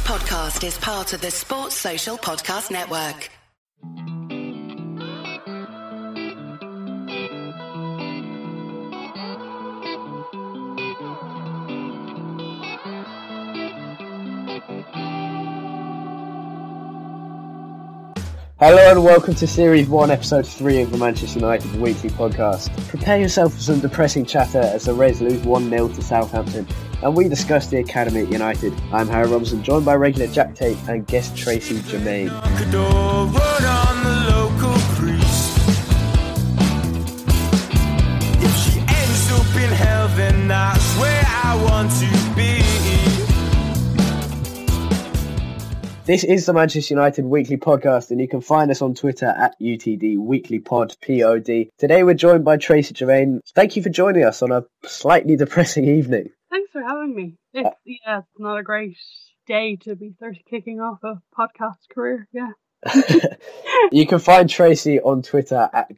podcast is part of the Sports Social Podcast Network. Hello and welcome to Series 1, Episode 3 of the Manchester United Weekly Podcast. Prepare yourself for some depressing chatter as the Reds lose 1-0 to Southampton, and we discuss the academy at United. I'm Harry Robinson, joined by regular Jack Tate and guest Tracy Germain. If she ends up in hell, then that's where I want to be. This is the Manchester United Weekly Podcast, and you can find us on Twitter at UTDWeeklyPod, POD. Today we're joined by Tracy Germain. Thank you for joining us on a slightly depressing evening. Thanks for having me. It's not a great day to be sort of kicking off a podcast career, yeah. You can find Tracy on Twitter at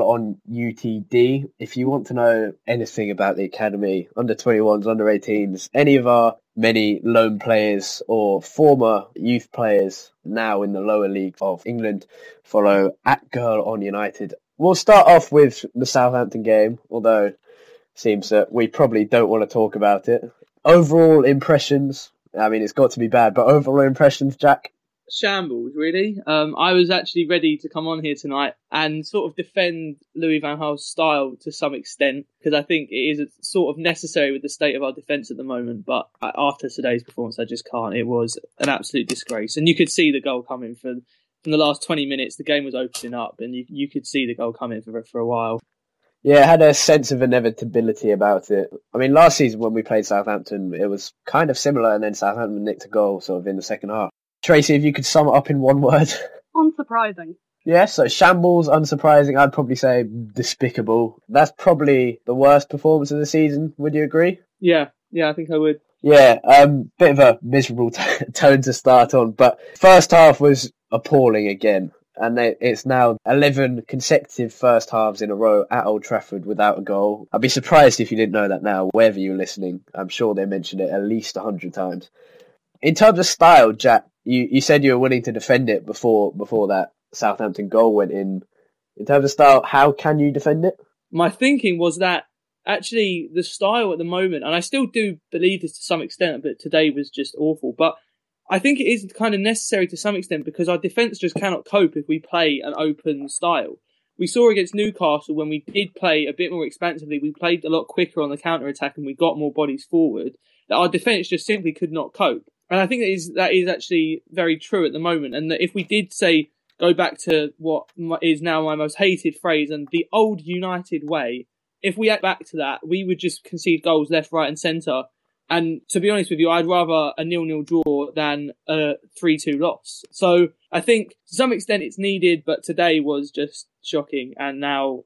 GirlOnUTD. If you want to know anything about the academy, under 21s, under 18s, any of our many loan players or former youth players now in the lower league of England, follow at GirlOnUnited. We'll start off with the Southampton game, although it seems that we probably don't want to talk about it. Overall impressions, I mean, it's got to be bad, but overall impressions, Jack? Shambles, really. I was actually ready to come on here tonight and sort of defend Louis van Gaal's style to some extent, because I think it is sort of necessary with the state of our defence at the moment. But after today's performance, I just can't. It was an absolute disgrace. And you could see the goal coming from the last 20 minutes. The game was opening up and you could see the goal coming for a while. Yeah, it had a sense of inevitability about it. I mean, last season when we played Southampton, it was kind of similar, and then Southampton nicked a goal sort of in the second half. Tracy, if you could sum it up in one word. Unsurprising. Yeah, so shambles, unsurprising, I'd probably say despicable. That's probably the worst performance of the season, would you agree? Yeah, I think I would. Yeah, bit of a miserable tone to start on, but first half was appalling again. And it's now 11 consecutive first halves in a row at Old Trafford without a goal. I'd be surprised if you didn't know that now, wherever you're listening. I'm sure they mentioned it at least 100 times. In terms of style, Jack, you said you were willing to defend it before that Southampton goal went in. In terms of style, how can you defend it? My thinking was that actually the style at the moment, and I still do believe this to some extent, but today was just awful. But I think it is kind of necessary to some extent because our defence just cannot cope if we play an open style. We saw against Newcastle when we did play a bit more expansively, we played a lot quicker on the counter-attack and we got more bodies forward, that our defence just simply could not cope. And I think that is actually very true at the moment. And that if we did say, go back to what is now my most hated phrase and the old United way, if we act back to that, we would just concede goals left, right and centre. And to be honest with you, I'd rather a 0-0 draw than a 3-2 loss. So I think to some extent it's needed, but today was just shocking. And now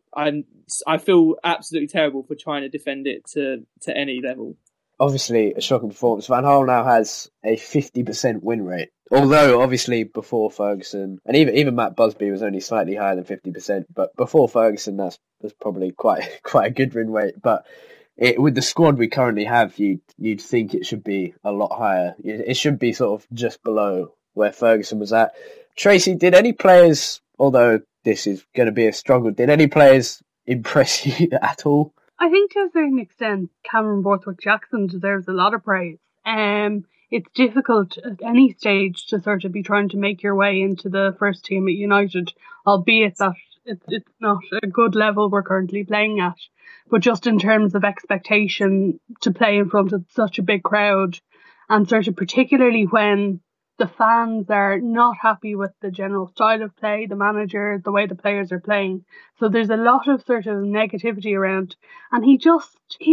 I feel absolutely terrible for trying to defend it to any level. Obviously, a shocking performance. Van Gaal now has a 50% win rate. Although, obviously, before Ferguson, and even Matt Busby was only slightly higher than 50%, but before Ferguson, that's probably quite a good win rate. But with the squad we currently have, you'd think it should be a lot higher. It should be sort of just below where Ferguson was at. Tracy, did any players, although this is going to be a struggle, did any players impress you at all? I think to a certain extent, Cameron Borthwick-Jackson deserves a lot of praise. It's difficult at any stage to sort of be trying to make your way into the first team at United, albeit that it's not a good level we're currently playing at. But just in terms of expectation to play in front of such a big crowd, and sort of particularly when the fans are not happy with the general style of play, the manager, the way the players are playing. So there's a lot of sort of negativity around. And he just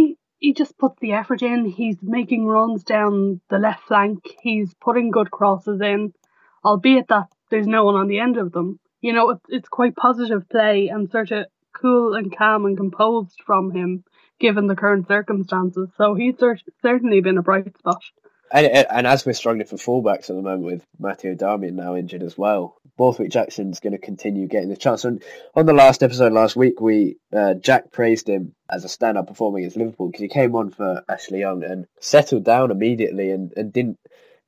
puts the effort in. He's making runs down the left flank. He's putting good crosses in, albeit that there's no one on the end of them. You know, it's quite positive play and sort of cool and calm and composed from him, given the current circumstances. So he's certainly been a bright spot. And as we're struggling for fullbacks at the moment with Matteo Darmian now injured as well, Borthwick-Jackson's going to continue getting the chance. And on the last episode last week, Jack praised him as a stand-up performer against Liverpool because he came on for Ashley Young and settled down immediately and didn't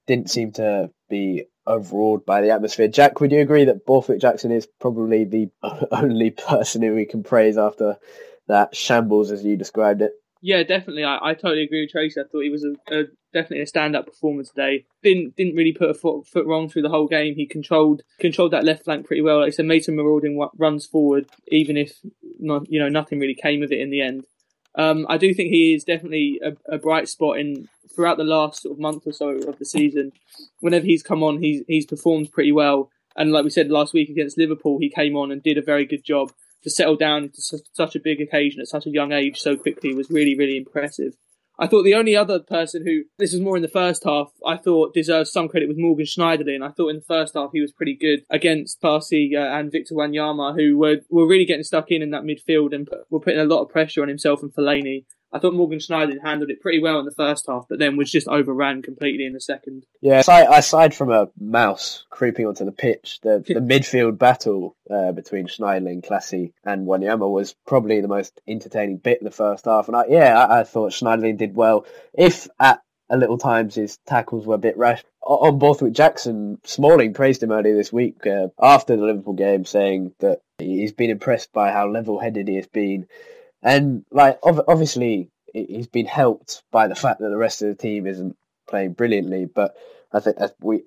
didn't seem to be overawed by the atmosphere. Jack, would you agree that Borthwick Jackson is probably the only person who we can praise after that shambles, as you described it? Yeah, definitely. I totally agree with Tracy. I thought he was definitely a stand-up performer today. Didn't really put a foot wrong through the whole game. He controlled that left flank pretty well. Like I said, made some marauding runs forward, even if nothing really came of it in the end. I do think he is definitely a bright spot throughout the last sort of month or so of the season. Whenever he's come on, he's performed pretty well. And like we said last week against Liverpool, he came on and did a very good job to settle down into such a big occasion at such a young age so quickly was really, really impressive. I thought the only other person who, this was more in the first half, I thought deserves some credit was Morgan Schneiderlin. I thought in the first half he was pretty good against Parsi and Victor Wanyama, who were really getting stuck in that midfield and were putting a lot of pressure on himself and Fellaini. I thought Morgan Schneiderlin handled it pretty well in the first half, but then was just overran completely in the second. Yeah, aside from a mouse creeping onto the pitch, the midfield battle between Schneiderlin, Classy and Wanyama was probably the most entertaining bit in the first half. And I thought Schneiderlin did well. If at a little times his tackles were a bit rash. On Borthwick Jackson, Smalling praised him earlier this week after the Liverpool game, saying that he's been impressed by how level-headed he has been. And obviously, he's been helped by the fact that the rest of the team isn't playing brilliantly. But I think we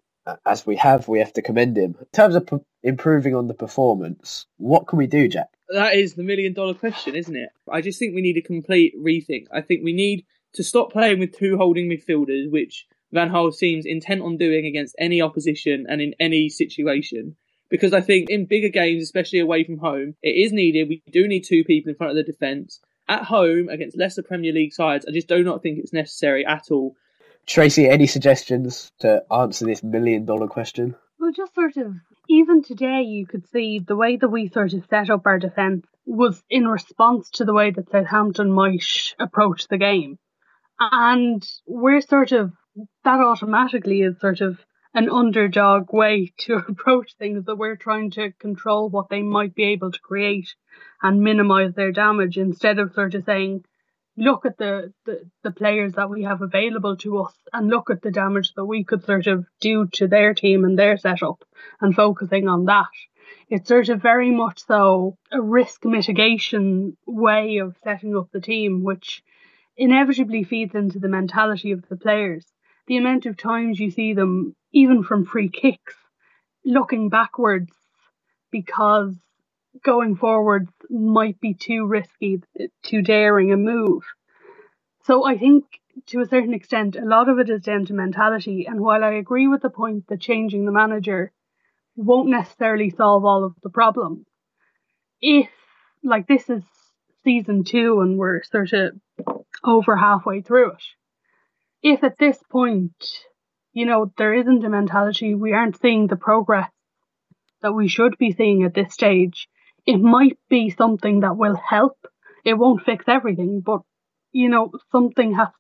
have to commend him in terms of improving on the performance. What can we do, Jack? That is the $1 million question, isn't it? I just think we need a complete rethink. I think we need to stop playing with two holding midfielders, which Van Gaal seems intent on doing against any opposition and in any situation. Because I think in bigger games, especially away from home, it is needed. We do need two people in front of the defence. At home, against lesser Premier League sides, I just do not think it's necessary at all. Tracy, any suggestions to answer this $1 million question? Well, just sort of, even today you could see the way that we sort of set up our defence was in response to the way that Southampton might approach the game. And we're sort of, that automatically is sort of an underdog way to approach things, that we're trying to control what they might be able to create and minimise their damage, instead of sort of saying, look at the players that we have available to us and look at the damage that we could sort of do to their team and their setup, and focusing on that. It's sort of very much so a risk mitigation way of setting up the team, which inevitably feeds into the mentality of the players. The amount of times you see them, even from free kicks, looking backwards because going forwards might be too risky, too daring a move. So I think to a certain extent, a lot of it is down to mentality. And while I agree with the point that changing the manager won't necessarily solve all of the problems, if, like, this is season 2 and we're sort of over halfway through it, if at this point, there isn't a mentality, we aren't seeing the progress that we should be seeing at this stage, it might be something that will help. It won't fix everything, but something has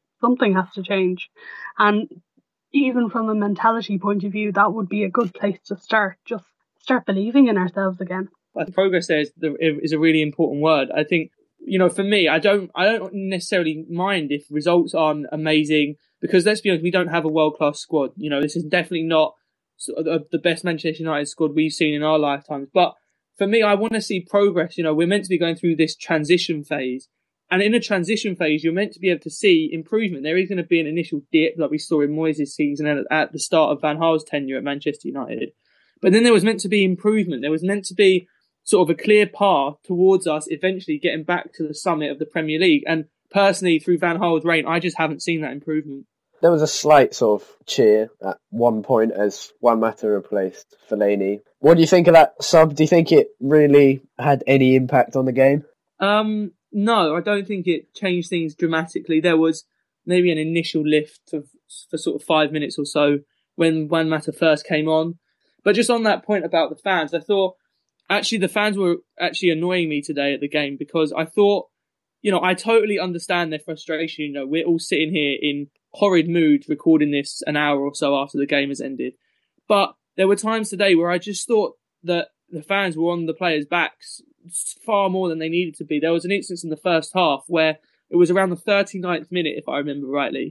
to change. And even from a mentality point of view, that would be a good place to start. Just start believing in ourselves again. I think progress there is a really important word. I think, for me, I don't necessarily mind if results aren't amazing, because let's be honest, we don't have a world-class squad. This is definitely not the best Manchester United squad we've seen in our lifetimes. But for me, I want to see progress. We're meant to be going through this transition phase. And in a transition phase, you're meant to be able to see improvement. There is going to be an initial dip, like we saw in Moyes' season at the start of Van Gaal's tenure at Manchester United. But then there was meant to be improvement. There was meant to be sort of a clear path towards us eventually getting back to the summit of the Premier League. And personally, through Van Gaal's reign, I just haven't seen that improvement. There was a slight sort of cheer at one point as Juan Mata replaced Fellaini. What do you think of that sub? Do you think it really had any impact on the game? No, I don't think it changed things dramatically. There was maybe an initial lift for sort of 5 minutes or so when Juan Mata first came on. But just on that point about the fans, I thought actually the fans were actually annoying me today at the game, because I thought, I totally understand their frustration. We're all sitting here in horrid mood recording this an hour or so after the game has ended. But there were times today where I just thought that the fans were on the players' backs far more than they needed to be. There was an instance in the first half where it was around the 39th minute, if I remember rightly,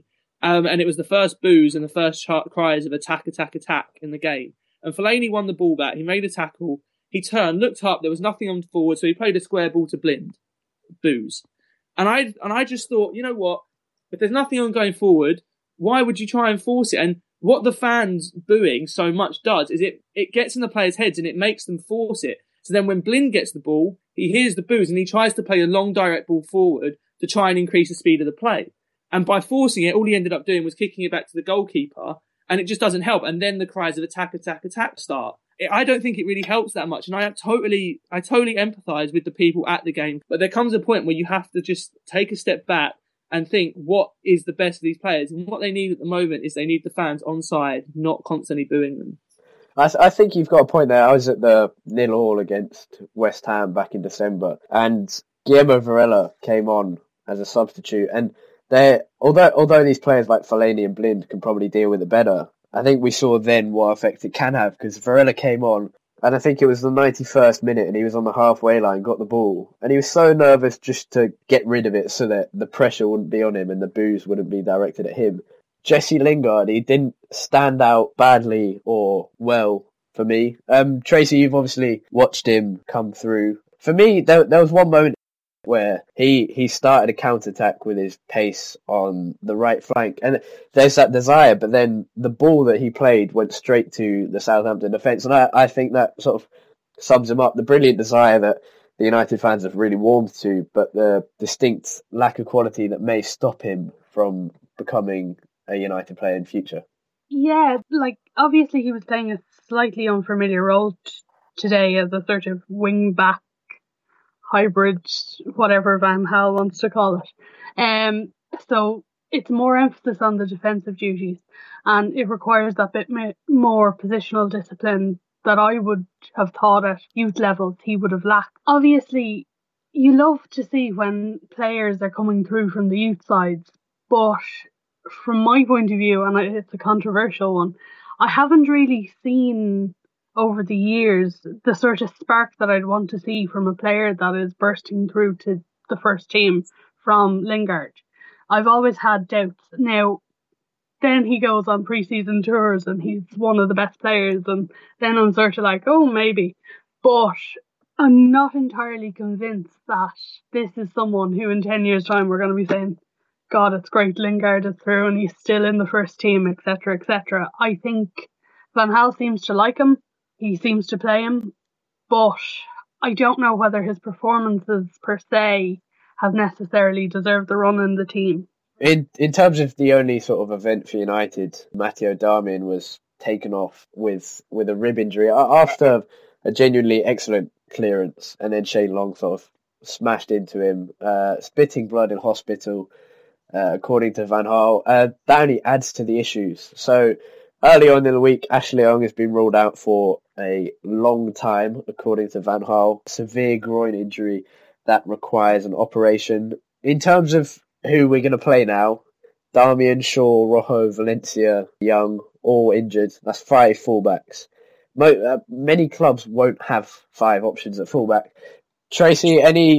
And it was the first boos and the first cries of attack, attack, attack in the game. And Fellaini won the ball back. He made a tackle. He turned, looked up. There was nothing on forward, so he played a square ball to Blind. Boos. And I just thought, you know what? If there's nothing on going forward, why would you try and force it? And what the fans booing so much does is it gets in the players' heads and it makes them force it. So then when Blind gets the ball, he hears the boos and he tries to play a long direct ball forward to try and increase the speed of the play. And by forcing it, all he ended up doing was kicking it back to the goalkeeper, and it just doesn't help. And then the cries of attack, attack, attack start. I don't think it really helps that much. And I totally empathise with the people at the game. But there comes a point where you have to just take a step back and think what is the best of these players. And what they need at the moment is they need the fans on side, not constantly booing them. I think you've got a point there. I was at the 0-0 against West Ham back in December, and Guillermo Varela came on as a substitute. And although these players like Fellaini and Blind can probably deal with it better, I think we saw then what effect it can have, because Varela came on, and I think it was the 91st minute, and he was on the halfway line, got the ball, and he was so nervous just to get rid of it so that the pressure wouldn't be on him and the boos wouldn't be directed at him. Jesse Lingard, he didn't stand out badly or well for me. Tracy, you've obviously watched him come through. For me, there was one moment where he started a counter-attack with his pace on the right flank. And there's that desire, but then the ball that he played went straight to the Southampton defence. And I think that sort of sums him up. The brilliant desire that the United fans have really warmed to, but the distinct lack of quality that may stop him from becoming a United player in future. Yeah, obviously he was playing a slightly unfamiliar role today as a sort of wing-back hybrid, whatever Van Gaal wants to call it. So it's more emphasis on the defensive duties, and it requires that bit more positional discipline that I would have thought at youth levels he would have lacked. Obviously, you love to see when players are coming through from the youth sides, but from my point of view, and it's a controversial one, I haven't really seen over the years the sort of spark that I'd want to see from a player that is bursting through to the first team from Lingard. I've always had doubts. Now, then he goes on pre-season tours and he's one of the best players, and then I'm sort of like, oh, maybe. But I'm not entirely convinced that this is someone who in 10 years' time we're going to be saying, God, it's great, Lingard is through and he's still in the first team, etc., etc. I think Van Gaal seems to like him. He seems to play him. But I don't know whether his performances per se have necessarily deserved the run in the team. In terms of the only sort of event for United, Matteo Darmian was taken off with a rib injury after a genuinely excellent clearance, and then Shane Long sort of smashed into him, spitting blood in hospital, according to Van Gaal. That only adds to the issues. So early on in the week, Ashley Young has been ruled out for a long time, according to Van Gaal. Severe groin injury that requires an operation. In terms of who we're going to play now, Darmian, Shaw, Rojo, Valencia, Young, all injured. That's 5 fullbacks. Many clubs won't have 5 options at fullback. Tracy,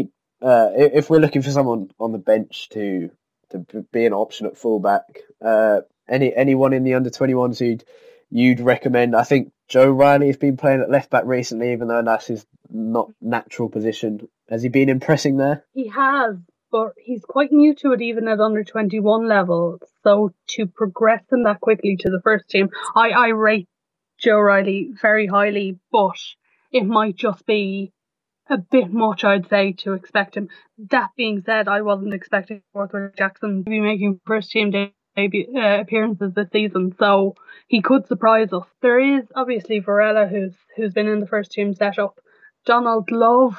if we're looking for someone on the bench to be an option at fullback, anyone in the under-21s you'd recommend? I think Joe Riley has been playing at left back recently, even though that's his not natural position. Has he been impressing there? He has, but he's quite new to it even at under-21 level. So to progress him that quickly to the first team, I rate Joe Riley very highly, but it might just be a bit much, I'd say, to expect him. That being said, I wasn't expecting Borthwick Jackson to be making first team appearances this season, so he could surprise us. There is obviously Varela, who's been in the first team setup. Donald Love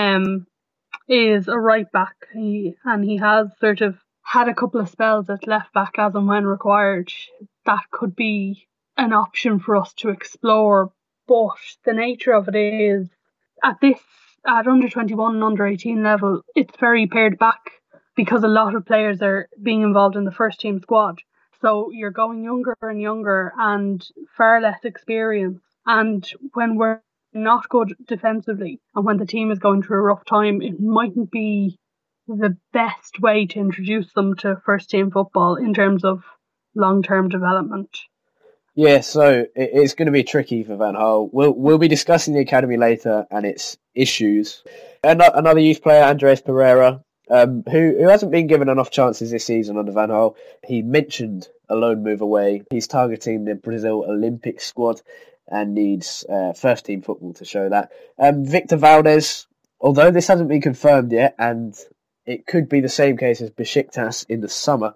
is a right back, he has sort of had a couple of spells at left back as and when required. That could be an option for us to explore, but the nature of it is at under 21 and under 18 level, it's very pared back because a lot of players are being involved in the first team squad. So you're going younger and younger and far less experience. And when we're not good defensively and when the team is going through a rough time, it mightn't be the best way to introduce them to first team football in terms of long-term development. Yeah, so it's going to be tricky for Van Gaal. We'll be discussing the academy later and its issues. Another youth player, Andres Pereira, who hasn't been given enough chances this season under Van Gaal. He mentioned a loan move away. He's targeting the Brazil Olympic squad and needs first team football to show that. Victor Valdez, although this hasn't been confirmed yet, and it could be the same case as Besiktas in the summer,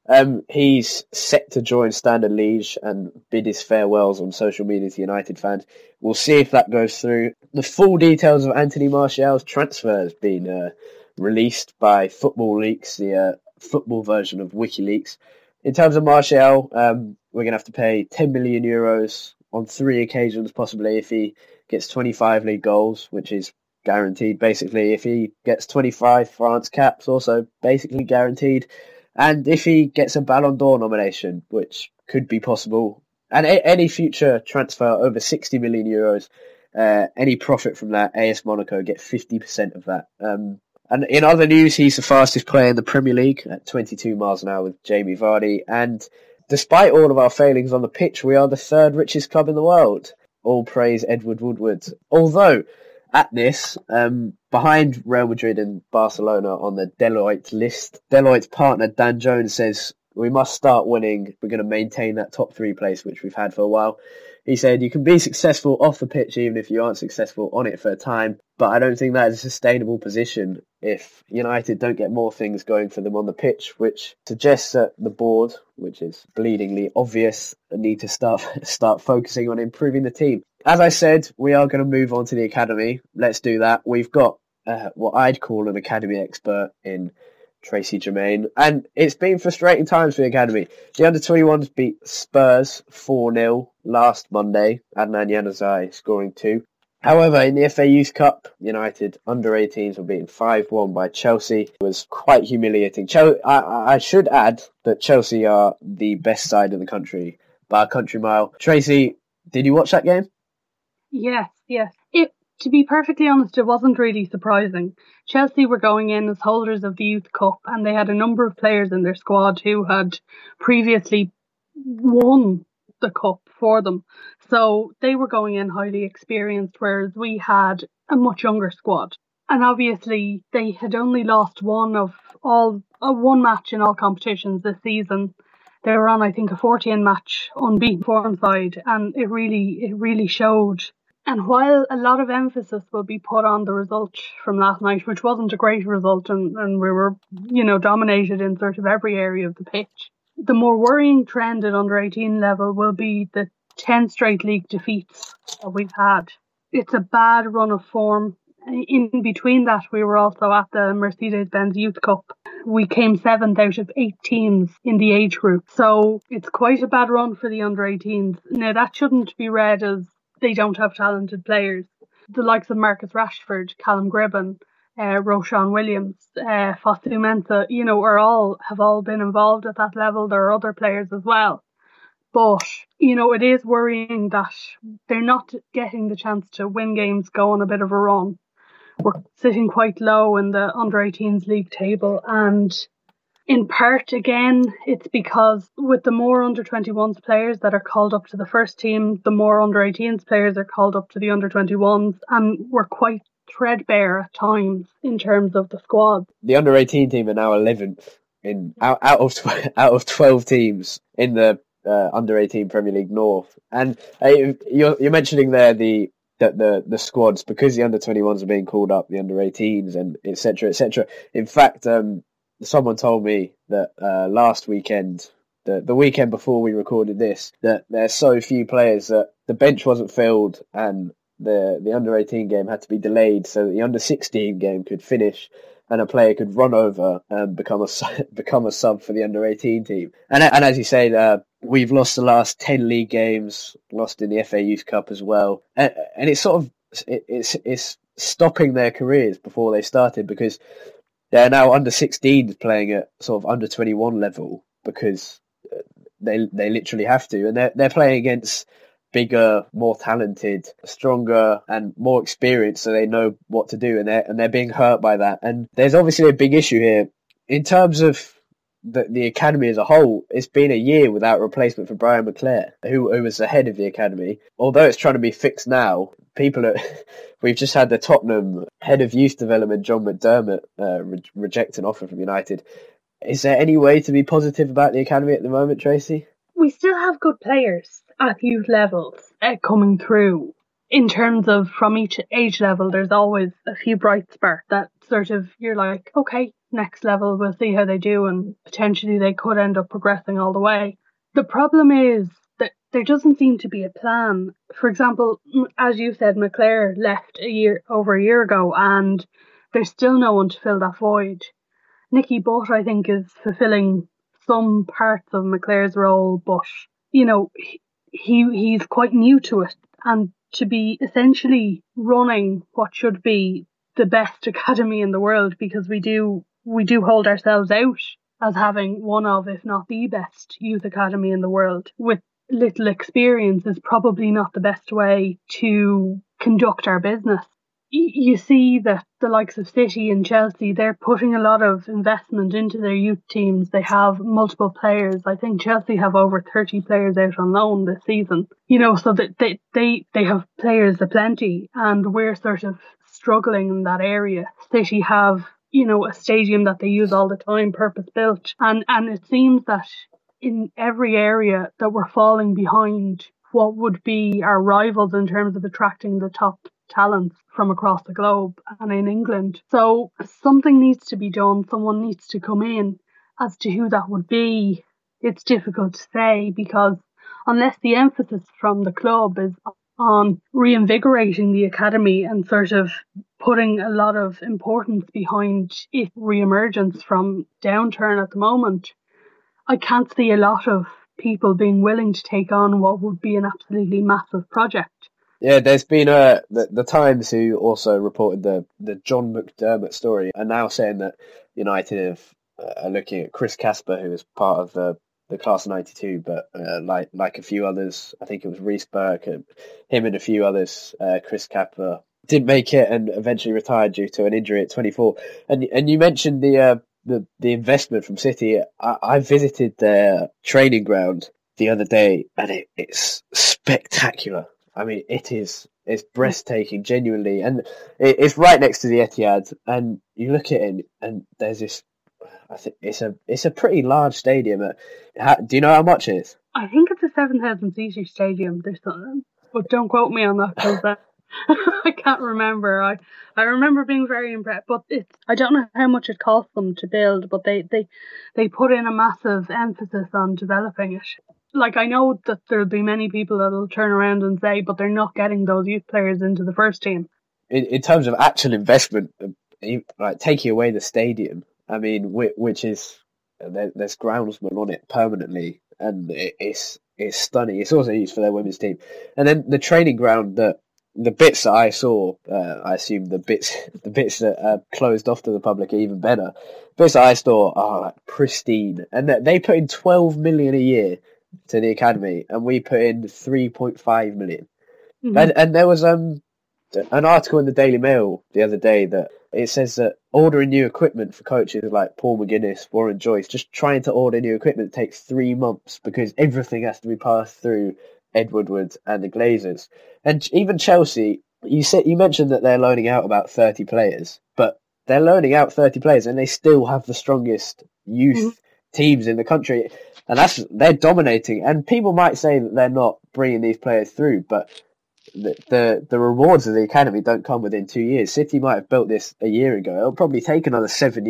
he's set to join Standard Liège and bid his farewells on social media to United fans. We'll see if that goes through. The full details of Anthony Martial's transfer has been released by Football Leaks, the football version of WikiLeaks. In terms of Martial, we're going to have to pay €10 million on 3 occasions, possibly, if he gets 25 league goals, which is guaranteed. Basically, if he gets 25 France caps, also basically guaranteed. And if he gets a Ballon d'Or nomination, which could be possible, and any future transfer over €60 million, any profit from that, AS Monaco get 50% of that. And in other news, he's the fastest player in the Premier League at 22 miles an hour with Jamie Vardy. And despite all of our failings on the pitch, we are the 3rd richest club in the world. All praise Edward Woodward. Although, at this, behind Real Madrid and Barcelona on the Deloitte list, Deloitte's partner Dan Jones says, we must start winning. We're going to maintain that top 3 place, which we've had for a while. He said, you can be successful off the pitch even if you aren't successful on it for a time, but I don't think that is a sustainable position if United don't get more things going for them on the pitch, which suggests that the board, which is bleedingly obvious, need to start focusing on improving the team. As I said, we are going to move on to the academy. Let's do that. We've got what I'd call an academy expert in Tracy Germain, and it's been frustrating times for the academy. The under-21s beat Spurs 4-0 last Monday, Adnan Januzaj scoring 2. However, in the FA Youth Cup, United under-18s were beaten 5-1 by Chelsea. It was quite humiliating. I should add that Chelsea are the best side in the country by a country mile. Tracy, did you watch that game? Yes. To be perfectly honest, it wasn't really surprising. Chelsea were going in as holders of the Youth Cup, and they had a number of players in their squad who had previously won the cup for them. So they were going in highly experienced, whereas we had a much younger squad. And obviously they had only lost one match in all competitions this season. They were on, I think, a 14-match unbeaten form side, and it really showed. And while a lot of emphasis will be put on the result from last night, which wasn't a great result, and we were, dominated in sort of every area of the pitch, the more worrying trend at under-18 level will be the 10 straight league defeats that we've had. It's a bad run of form. In between that, we were also at the Mercedes-Benz Youth Cup. We came 7th out of 8 teams in the age group. So it's quite a bad run for the under-18s. Now, that shouldn't be read as they don't have talented players. The likes of Marcus Rashford, Callum Gribben, Roshan Williams, Fosu Mensah, have all been involved at that level. There are other players as well. But, it is worrying that they're not getting the chance to win games, go on a bit of a run. We're sitting quite low in the under-18s league table, and in part, again, it's because with the more under-21s players that are called up to the first team, the more under-18s players are called up to the under-21s, and we're quite threadbare at times in terms of the squad. The under-18 team are now 11th out of 12 teams in the under-18 Premier League North. And you're mentioning there the squads, because the under-21s are being called up, the under-18s and etc. etc. In fact, someone told me that last weekend, the weekend before we recorded this, that there's so few players that the bench wasn't filled and the under-18 game had to be delayed so that the under-16 game could finish and a player could run over and become a sub for the under-18 team. And as you say, we've lost the last 10 league games, lost in the FA Youth Cup as well. And it's sort of, it's stopping their careers before they started, because they're now under-16s playing at sort of under-21 level because they literally have to. And they're playing against bigger, more talented, stronger and more experienced, so they know what to do, and they're being hurt by that. And there's obviously a big issue here in terms of the academy as a whole, it's been a year without replacement for Brian McClare, who was the head of the academy. Although it's trying to be fixed now, we've just had the Tottenham head of youth development, John McDermott, reject an offer from United. Is there any way to be positive about the academy at the moment, Tracy? We still have good players at youth levels coming through. In terms of from each age level, there's always a few bright sparks that sort of, you're like, okay, next level, we'll see how they do, and potentially they could end up progressing all the way. The problem is that there doesn't seem to be a plan. For example, as you said, McClare left over a year ago, and there's still no one to fill that void. Nicky Butt, I think, is fulfilling some parts of McClare's role, but, you know, he's quite new to it, and to be essentially running what should be the best academy in the world, because we do hold ourselves out as having one of, if not the best youth academy in the world, with little experience, is probably not the best way to conduct our business. You see that the likes of City and Chelsea, they're putting a lot of investment into their youth teams. They have multiple players. I think Chelsea have over 30 players out on loan this season. You know, so that they have players aplenty, and we're sort of struggling in that area. City have, you know, a stadium that they use all the time, purpose built. And it seems that in every area that we're falling behind what would be our rivals in terms of attracting the top talents from across the globe and in England. So something needs to be done. Someone needs to come in. As to who that would be, it's difficult to say, because unless the emphasis from the club is on reinvigorating the academy and sort of putting a lot of importance behind its re-emergence from downturn at the moment, I can't see a lot of people being willing to take on what would be an absolutely massive project. Yeah, there's been the Times, who also reported the John McDermott story, are now saying that United are looking at Chris Casper, who was part of the class of '92, but like a few others, I think it was Reece Burke and him and a few others, Chris Casper didn't make it and eventually retired due to an injury at 24. And you mentioned the investment from City. I visited their training ground the other day, and it's spectacular. I mean, it's breathtaking, genuinely, and it's right next to the Etihad. And you look at it, and there's this. I think it's a pretty large stadium. Do you know how much it is? I think it's a 7,000 seater stadium. There's something, but don't quote me on that, because I can't remember. I remember being very impressed, but I don't know how much it cost them to build, but they put in a massive emphasis on developing it. Like, I know that there'll be many people that'll turn around and say, but they're not getting those youth players into the first team. In terms of actual investment, like taking away the stadium, I mean, which is, there's groundsman on it permanently, and it's stunning. It's also used for their women's team. And then the training ground, the bits that I saw, I assume the bits that are closed off to the public are even better. The bits that I saw are like pristine, and they put in 12 million a year to the academy, and we put in 3.5 million. Mm-hmm. And there was an article in the Daily Mail the other day that it says that ordering new equipment for coaches like Paul McGuinness, Warren Joyce, just trying to order new equipment takes 3 months, because everything has to be passed through Ed Woodward and the Glazers. And even Chelsea, you mentioned that they're loaning out about 30 players, but they're loaning out 30 players and they still have the strongest youth teams in the country, and they're dominating. And people might say that they're not bringing these players through, but the rewards of the academy don't come within 2 years. City might have built this a year ago. It'll probably take another 7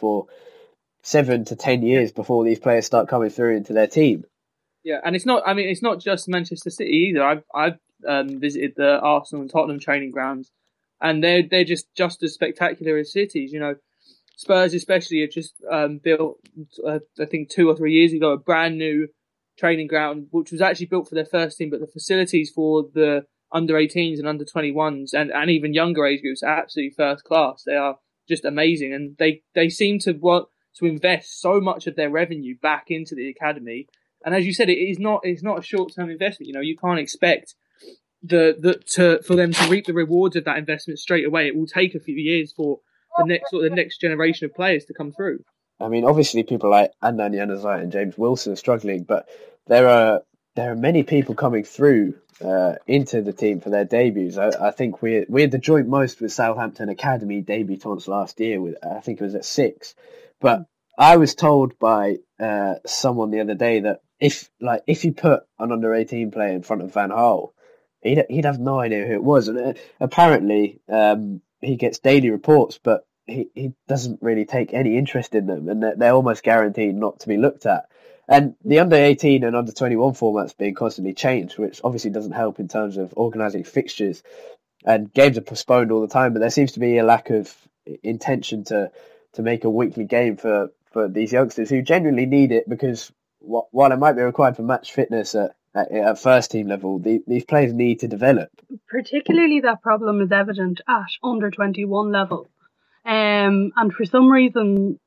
to 10 years before these players start coming through into their team. Yeah, and it's not just Manchester City either. I've visited the Arsenal and Tottenham training grounds, and they're just as spectacular as cities. You know, Spurs especially have just built, I think 2 or 3 years ago, a brand new training ground, which was actually built for their first team, but the facilities for the under 18s and under 21s and even younger age groups are absolutely first class. They are just amazing, and they seem to want to invest so much of their revenue back into the academy. And as you said, it's not a short-term investment. You know, you can't expect for them to reap the rewards of that investment straight away. It will take a few years for the next generation of players to come through. I mean, obviously people like Adnan Januzaj and James Wilson are struggling, but there are many people coming through into the team for their debuts. I think we had the joint most with Southampton Academy debutants last year. I think it was at 6, but I was told by someone the other day that if you put an under-18 player in front of Van Gaal, he'd have no idea who it was. And apparently he gets daily reports, but he doesn't really take any interest in them, and they're almost guaranteed not to be looked at. And the under-18 and under-21 formats being constantly changed, which obviously doesn't help in terms of organising fixtures. And games are postponed all the time, but there seems to be a lack of intention to make a weekly game for these youngsters who genuinely need it, because while it might be required for match fitness at first team level, these players need to develop. Particularly that problem is evident at under-21 level. And for some reason,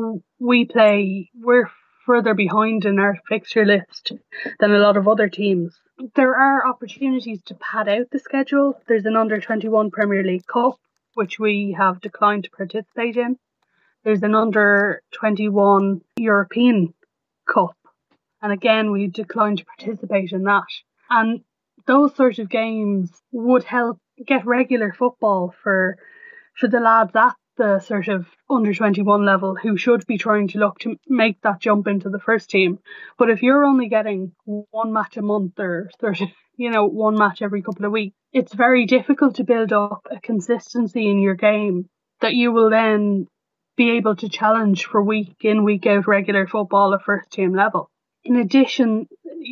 we're further behind in our fixture list than a lot of other teams. There are opportunities to pad out the schedule. There's an under-21 Premier League Cup, which we have declined to participate in. There's an under-21 European Cup, and again, we declined to participate in that. And those sort of games would help get regular football for the lads at the sort of under-21 level who should be trying to look to make that jump into the first team. But if you're only getting one match a month or sort of, one match every couple of weeks, it's very difficult to build up a consistency in your game that you will then be able to challenge for week in, week out regular football at first team level. In addition,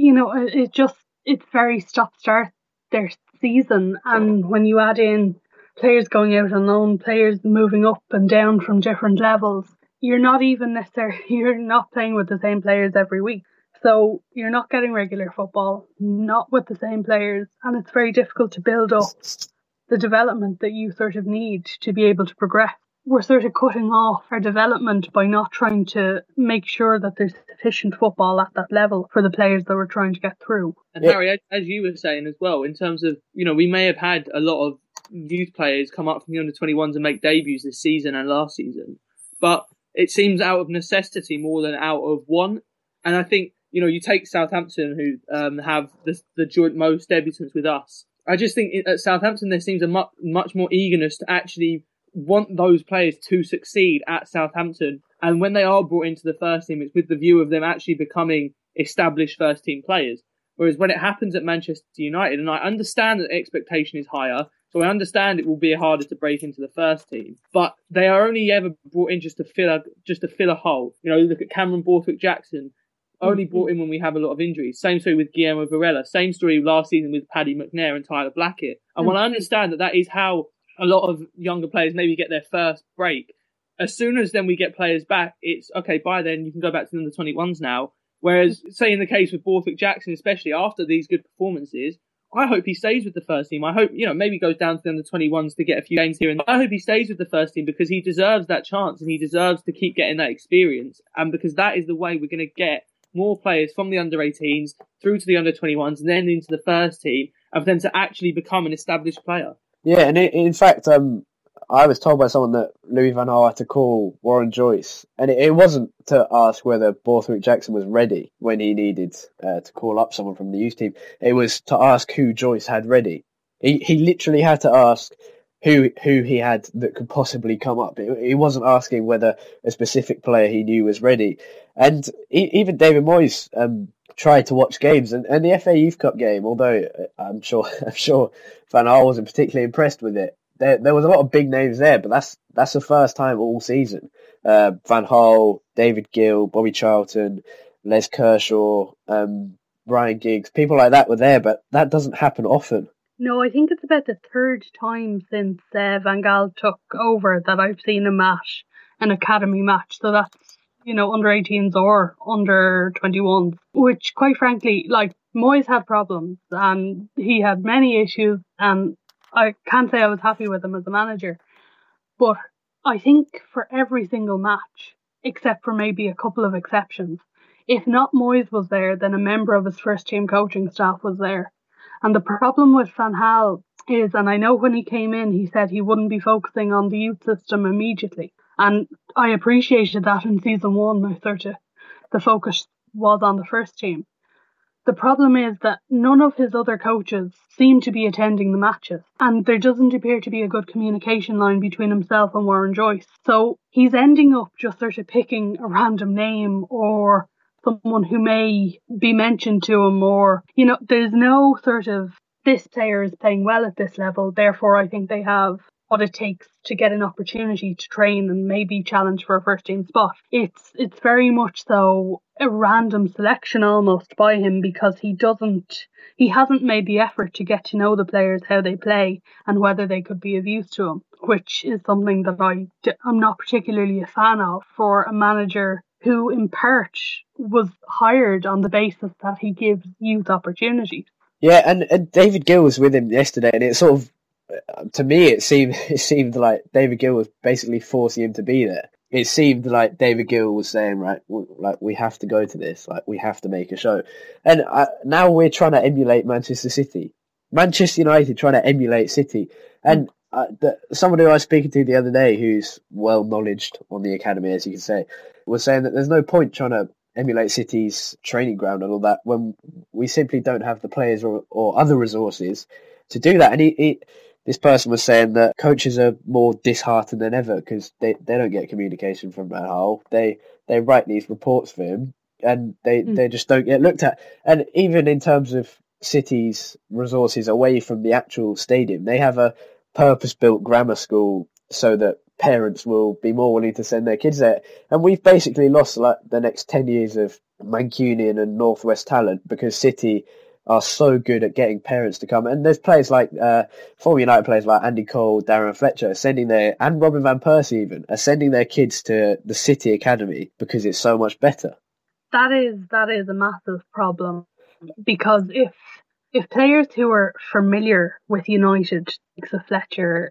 it's very stop-start their season, and when you add in players going out on loan, players moving up and down from different levels, you're not playing with the same players every week. So you're not getting regular football, not with the same players, and it's very difficult to build up the development that you sort of need to be able to progress. We're sort of cutting off our development by not trying to make sure that there's sufficient football at that level for the players that we're trying to get through. And Harry, as you were saying as well, in terms of, we may have had a lot of youth players come up from the under-21s and make debuts this season and last season, but it seems out of necessity more than out of want. And I think, you take Southampton, who have the joint most debutants with us. I just think at Southampton there seems a much more eagerness to actually want those players to succeed at Southampton, and when they are brought into the first team, it's with the view of them actually becoming established first team players. Whereas when it happens at Manchester United, and I understand that the expectation is higher, so I understand it will be harder to break into the first team, but they are only ever brought in just to fill a hole. Look at Cameron Borthwick-Jackson, only brought in when we have a lot of injuries. Same story with Guillermo Varela. Same story last season with Paddy McNair and Tyler Blackett. And while I understand that is how a lot of younger players maybe get their first break, as soon as then we get players back, it's okay, by then you can go back to the under-21s now. Whereas, say in the case with Borthwick-Jackson, especially after these good performances, I hope he stays with the first team. I hope, maybe goes down to the under-21s to get a few games here. And I hope he stays with the first team because he deserves that chance and he deserves to keep getting that experience. And because that is the way we're going to get more players from the under-18s through to the under-21s and then into the first team, and for them to actually become an established player. Yeah, and in fact, I was told by someone that Louis van Gaal had to call Warren Joyce, and it wasn't to ask whether Borthwick-Jackson was ready when he needed to call up someone from the youth team. It was to ask who Joyce had ready. He literally had to ask who he had that could possibly come up. He wasn't asking whether a specific player he knew was ready. And even David Moyes tried to watch games, and the FA Youth Cup game, although I'm sure Van Gaal wasn't particularly impressed with it. There was a lot of big names there, but that's the first time all season. Van Gaal, David Gill, Bobby Charlton, Les Kershaw, Ryan Giggs, people like that were there, but that doesn't happen often. No, I think it's about the third time since Van Gaal took over that I've seen him at an academy match. So that's, under-18s or under-21s, which quite frankly, Moyes had problems and he had many issues, and I can't say I was happy with him as a manager. But I think for every single match, except for maybe a couple of exceptions, if not Moyes was there, then a member of his first team coaching staff was there. And the problem with Van Gaal is, and I know when he came in, he said he wouldn't be focusing on the youth system immediately. And I appreciated that in season 1. The focus was on the first team. The problem is that none of his other coaches seem to be attending the matches, and there doesn't appear to be a good communication line between himself and Warren Joyce. So he's ending up just sort of picking a random name or someone who may be mentioned to him, or, there's no sort of, this player is playing well at this level, therefore I think they have what it takes to get an opportunity to train and maybe challenge for a first team spot. It's very much so a random selection almost by him, because he hasn't made the effort to get to know the players, how they play and whether they could be of use to him, which is something that I'm not particularly a fan of for a manager who in part was hired on the basis that he gives youth opportunities. Yeah, and David Gill was with him yesterday, and it sort of, to me, it seemed like David Gill was basically forcing him to be there. It seemed like David Gill was saying, right, like, we have to go to this, like, we have to make a show. And now we're trying to emulate Manchester City. Manchester United trying to emulate City. And someone who I was speaking to the other day, who's well-knowledged on the academy, as you can say, was saying that there's no point trying to emulate City's training ground and all that when we simply don't have the players or other resources to do that. And this person was saying that coaches are more disheartened than ever because they don't get communication from Van Gaal. They write these reports for him and they just don't get looked at. And even in terms of City's resources away from the actual stadium, they have a purpose-built grammar school so that parents will be more willing to send their kids there. And we've basically lost like the next 10 years of Mancunian and Northwest talent because City are so good at getting parents to come. And there's players like former United players like Andy Cole, Darren Fletcher and Robin Van Persie even are sending their kids to the City Academy because it's so much better. That is a massive problem, because if players who are familiar with United, like Fletcher,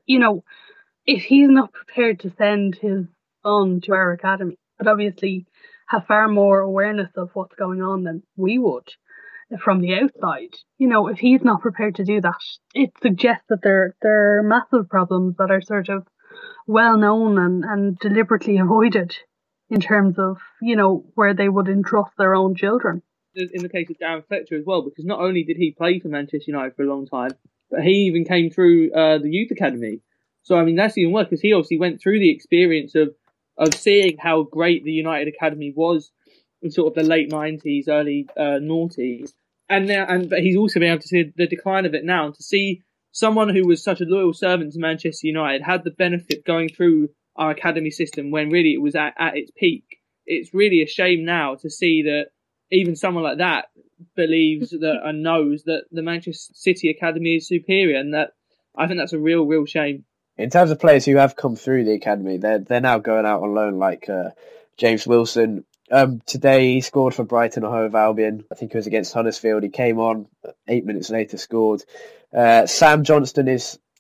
if he's not prepared to send his son to our academy, but obviously have far more awareness of what's going on than we would from the outside, if he's not prepared to do that, it suggests that there are massive problems that are sort of well known and deliberately avoided in terms of, where they would entrust their own children. In the case of Darren Fletcher as well, because not only did he play for Manchester United for a long time, but he even came through the youth academy. So, I mean, that's even worse, because he obviously went through the experience of seeing how great the United academy was in sort of the late 90s, early noughties. But he's also been able to see the decline of it now, and to see someone who was such a loyal servant to Manchester United had the benefit going through our academy system when really it was at its peak. It's really a shame now to see that even someone like that believes that and knows that the Manchester City academy is superior, and that I think that's a real, real shame. In terms of players who have come through the academy, they're now going out on loan, like James Wilson. Today he scored for Brighton and Hove Albion. I think it was against Huddersfield. He came on 8 minutes later, scored. Sam Johnston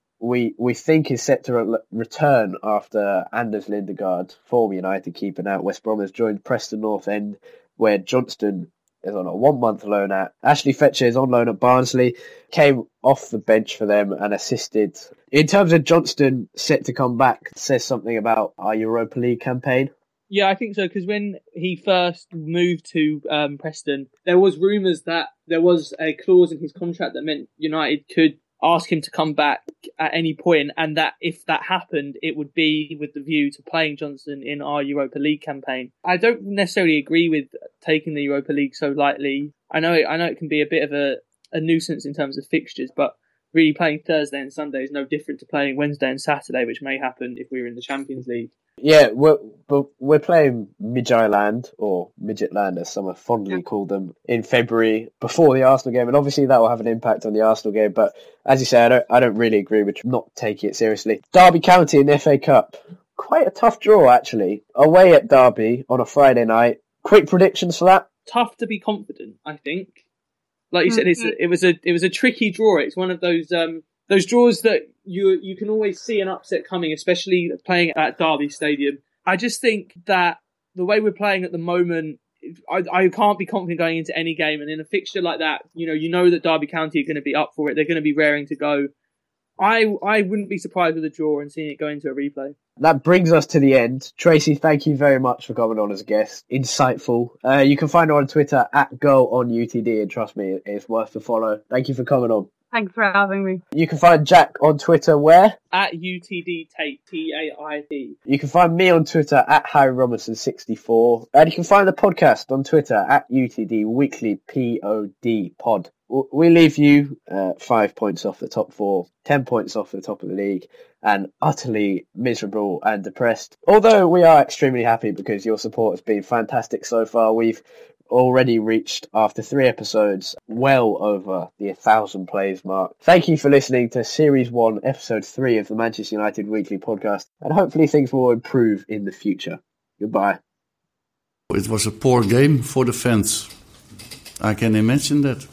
we think is set to return after Anders Lindegaard, former United keeper now at West Brom, has joined Preston North End, where Johnston is on a 1 month loan at. Ashley Fletcher is on loan at Barnsley, came off the bench for them and assisted. In terms of Johnston set to come back, says something about our Europa League campaign. Yeah, I think so, because when he first moved to Preston, there was rumours that there was a clause in his contract that meant United could ask him to come back at any point, and that if that happened, it would be with the view to playing Johnston in our Europa League campaign. I don't necessarily agree with taking the Europa League so lightly. I know it can be a bit of a nuisance in terms of fixtures, but really playing Thursday and Sunday is no different to playing Wednesday and Saturday, which may happen if we were in the Champions League. Yeah, we're playing Midtjylland, or Midgetland as some have fondly called them, in February before the Arsenal game, and obviously that will have an impact on the Arsenal game. But as you say, I don't really agree with not taking it seriously. Derby County in the FA Cup, quite a tough draw actually. Away at Derby on a Friday night. Quick predictions for that? Tough to be confident, I think. Like you said, it was a tricky draw. It's one of those draws that you can always see an upset coming, especially playing at Derby Stadium. I just think that the way we're playing at the moment, I can't be confident going into any game. And in a fixture like that, you know that Derby County are going to be up for it. They're going to be raring to go. I wouldn't be surprised with a draw and seeing it go into a replay. That brings us to the end. Tracy, thank you very much for coming on as a guest. Insightful. You can find her on Twitter at GirlOnUTD, and trust me, it's worth the follow. Thank you for coming on. Thanks for having me. You can find Jack on Twitter where? At UTD Tate, T-A-I-T. You can find me on Twitter at Harry Robinson64. And you can find the podcast on Twitter at UTD Weekly POD Pod. We leave you 5 points off the top 4, 10 points off the top of the league, and utterly miserable and depressed. Although we are extremely happy because your support has been fantastic so far. We've already reached, after 3 episodes, well over the 1,000 plays mark. Thank you for listening to Series 1, Episode 3 of the Manchester United Weekly Podcast, and hopefully things will improve in the future. Goodbye. It was a poor game for the fans. I can imagine that.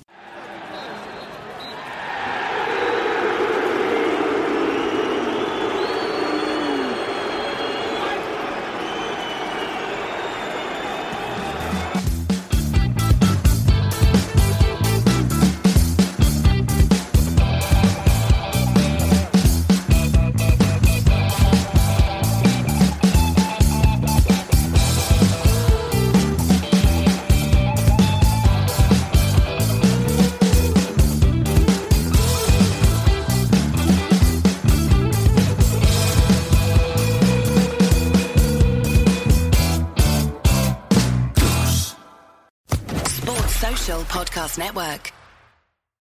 Social Podcast Network.